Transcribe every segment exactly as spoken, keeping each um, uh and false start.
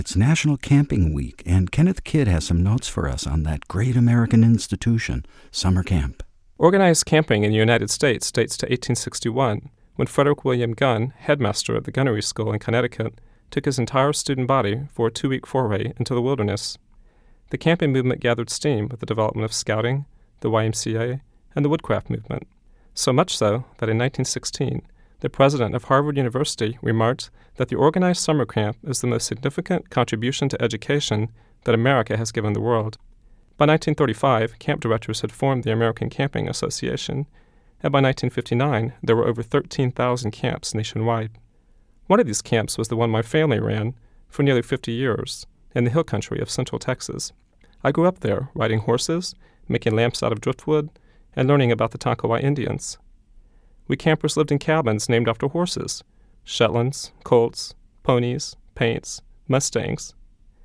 It's National Camping Week, and Kenneth Kidd has some notes for us on that great American institution, summer camp. Organized camping in the United States dates to eighteen sixty-one, when Frederick William Gunn, headmaster of the Gunnery School in Connecticut, took his entire student body for a two-week foray into the wilderness. The camping movement gathered steam with the development of Scouting, the Y M C A, and the Woodcraft movement. So much so that in nineteen sixteen, the president of Harvard University remarked that the organized summer camp is the most significant contribution to education that America has given the world. By nineteen thirty-five, camp directors had formed the American Camping Association, and by nineteen fifty-nine, there were over thirteen thousand camps nationwide. One of these camps was the one my family ran for nearly fifty years in the hill country of central Texas. I grew up there, riding horses, making lamps out of driftwood, and learning about the Tonkawa Indians. We campers lived in cabins named after horses: Shetlands, Colts, ponies, Paints, Mustangs.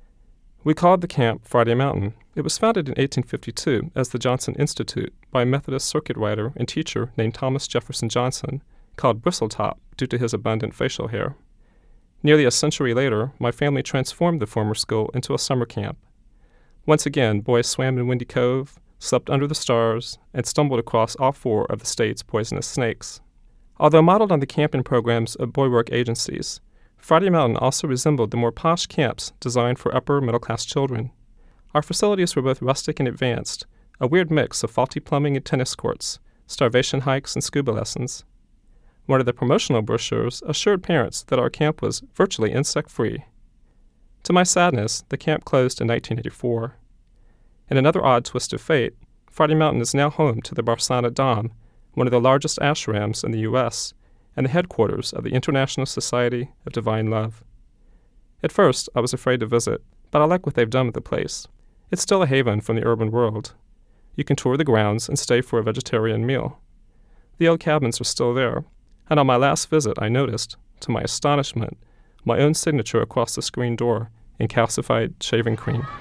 We called the camp Friday Mountain. It was founded in eighteen fifty-two as the Johnson Institute by a Methodist circuit rider and teacher named Thomas Jefferson Johnson, called Bristletop due to his abundant facial hair. Nearly a century later, my family transformed the former school into a summer camp. Once again, boys swam in Windy Cove, slept under the stars, and stumbled across all four of the state's poisonous snakes. Although modeled on the camping programs of boywork agencies, Friday Mountain also resembled the more posh camps designed for upper-middle-class children. Our facilities were both rustic and advanced, a weird mix of faulty plumbing and tennis courts, starvation hikes, and scuba lessons. One of the promotional brochures assured parents that our camp was virtually insect-free. To my sadness, the camp closed in nineteen eighty-four. In another odd twist of fate, Friday Mountain is now home to the Barsana Dham, one of the largest ashrams in the U S, and the headquarters of the International Society of Divine Love. At first, I was afraid to visit, but I like what they've done with the place. It's still a haven from the urban world. You can tour the grounds and stay for a vegetarian meal. The old cabins are still there, and on my last visit I noticed, to my astonishment, my own signature across the screen door in calcified shaving cream.